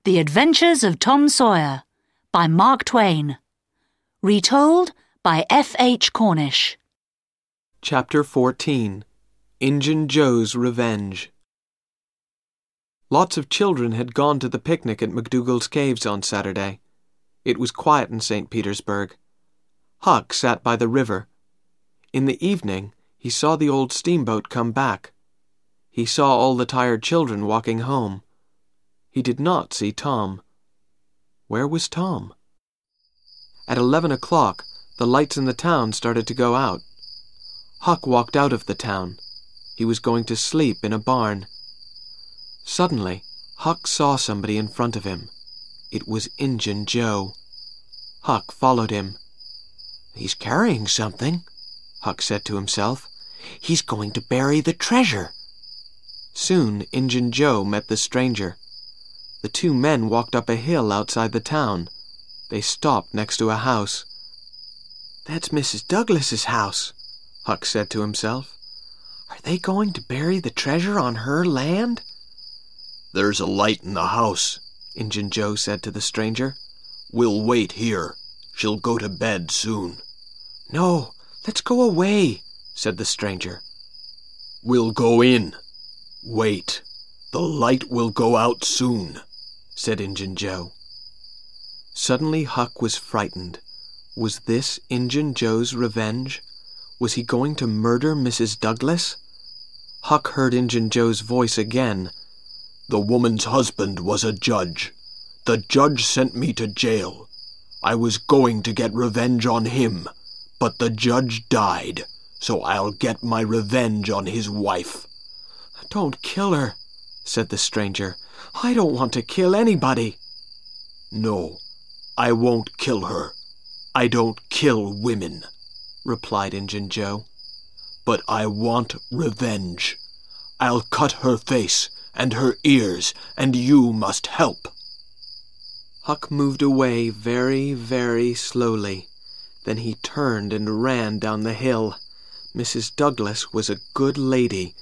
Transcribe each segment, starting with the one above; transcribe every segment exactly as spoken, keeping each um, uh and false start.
The Adventures of Tom Sawyer by Mark Twain. Retold by F. H. Cornish. Chapter fourteen. Injun Joe's Revenge. Lots of children had gone to the picnic at McDougall's Caves on Saturday. It was quiet in Saint Petersburg. Huck sat by the river. In the evening, he saw the old steamboat come back. He saw all the tired children walking home. He did not see Tom. Where was Tom? At eleven o'clock, the lights in the town started to go out. Huck walked out of the town. He was going to sleep in a barn. Suddenly, Huck saw somebody in front of him. It was Injun Joe. Huck followed him. "He's carrying something," Huck said to himself. "He's going to bury the treasure." Soon Injun Joe met the stranger. The two men walked up a hill outside the town. They stopped next to a house. "That's Missus Douglas's house," Huck said to himself. "Are they going to bury the treasure on her land?" "There's a light in the house," Injun Joe said to the stranger. "We'll wait here. She'll go to bed soon." "No, let's go away," said the stranger. "We'll go in. Wait. The light will go out soon," said Injun Joe. Suddenly Huck was frightened. Was this Injun Joe's revenge? Was he going to murder Missus Douglas? Huck heard Injun Joe's voice again. "The woman's husband was a judge. The judge sent me to jail. I was going to get revenge on him, but the judge died, so I'll get my revenge on his wife." "Don't kill her," said the stranger. "I don't want to kill anybody." "No, I won't kill her. I don't kill women," replied Injun Joe. "But I want revenge. I'll cut her face and her ears, and you must help." Huck moved away very, very slowly. Then he turned and ran down the hill. Missus Douglas was a good lady.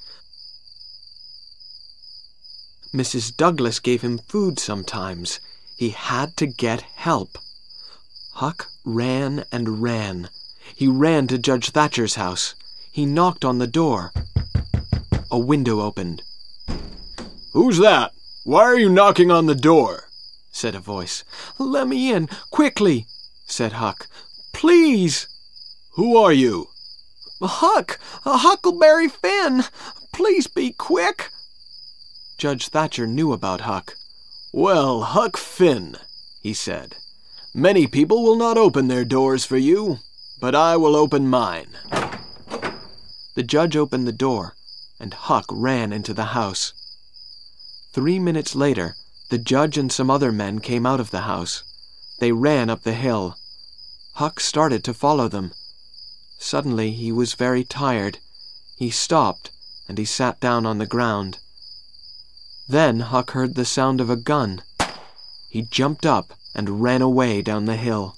Missus Douglas gave him food sometimes. He had to get help. Huck ran and ran. He ran to Judge Thatcher's house. He knocked on the door. A window opened. "Who's that? Why are you knocking on the door?" said a voice. "Let me in, quickly," said Huck. "Please." "Who are you?" "Huck, Huckleberry Finn. Please be quick." Judge Thatcher knew about Huck. "Well, Huck Finn," he said, "many people will not open their doors for you, but I will open mine." The judge opened the door, and Huck ran into the house. Three minutes later, the judge and some other men came out of the house. They ran up the hill. Huck started to follow them. Suddenly he was very tired. He stopped, and he sat down on the ground. Then Huck heard the sound of a gun. He jumped up and ran away down the hill.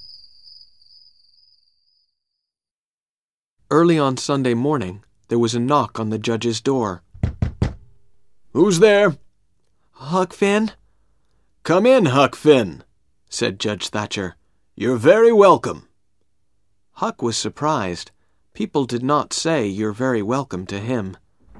Early on Sunday morning, there was a knock on the judge's door. "Who's there?" "Huck Finn." "Come in, Huck Finn," said Judge Thatcher. "You're very welcome." Huck was surprised. People did not say "you're very welcome" to him.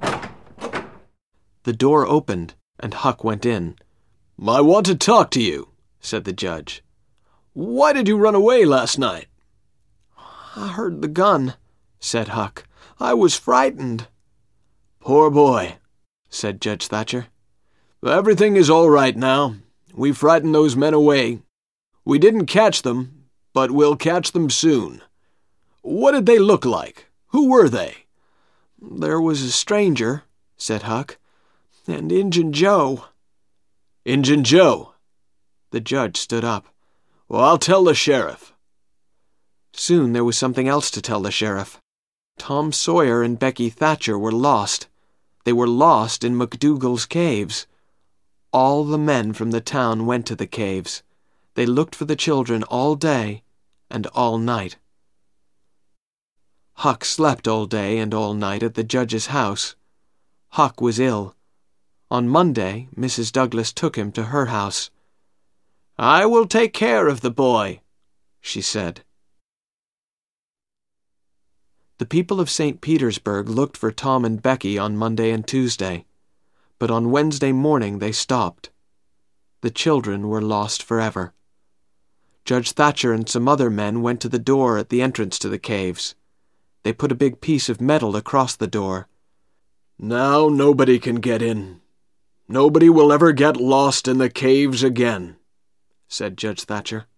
The door opened, and Huck went in. "I want to talk to you," said the judge. "Why did you run away last night?" "I heard the gun," said Huck. "I was frightened." "Poor boy," said Judge Thatcher. "Everything is all right now. We frightened those men away. We didn't catch them, but we'll catch them soon. What did they look like? Who were they?" "There was a stranger," said Huck, "and Injun Joe." "Injun Joe?" The judge stood up. "Well, I'll tell the sheriff." Soon there was something else to tell the sheriff. Tom Sawyer and Becky Thatcher were lost. They were lost in McDougall's Caves. All the men from the town went to the caves. They looked for the children all day and all night. Huck slept all day and all night at the judge's house. Huck was ill. On Monday, Missus Douglas took him to her house. I will take care of the boy, she said. The people of Saint Petersburg looked for Tom and Becky on Monday and Tuesday, but on Wednesday morning they stopped. The children were lost forever. Judge Thatcher and some other men went to the door at the entrance to the caves. They put a big piece of metal across the door. Now nobody can get in. Nobody will ever get lost in the caves again, said Judge Thatcher.